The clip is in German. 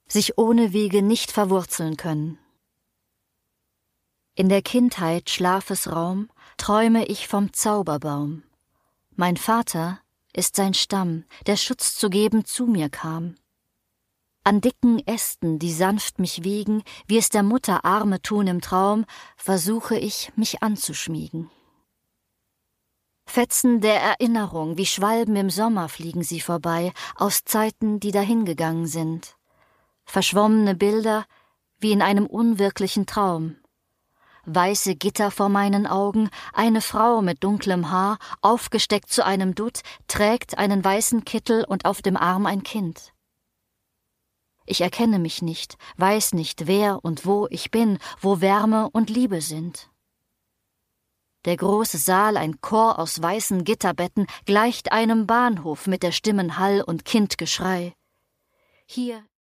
sich ohne Wege nicht verwurzeln können. In der Kindheit Schlafesraum träume ich vom Zauberbaum. Mein Vater ist sein Stamm, der Schutz zu geben zu mir kam. An dicken Ästen, die sanft mich wiegen, wie es der Mutter Arme tun im Traum, versuche ich, mich anzuschmiegen. Fetzen der Erinnerung, wie Schwalben im Sommer fliegen sie vorbei, aus Zeiten, die dahingegangen sind. Verschwommene Bilder, wie in einem unwirklichen Traum. Weiße Gitter vor meinen Augen, eine Frau mit dunklem Haar, aufgesteckt zu einem Dutt, trägt einen weißen Kittel und auf dem Arm ein Kind. Ich erkenne mich nicht, weiß nicht, wer und wo ich bin, wo Wärme und Liebe sind. Der große Saal, ein Chor aus weißen Gitterbetten, gleicht einem Bahnhof mit der Stimmen Hall und Kindgeschrei. Hier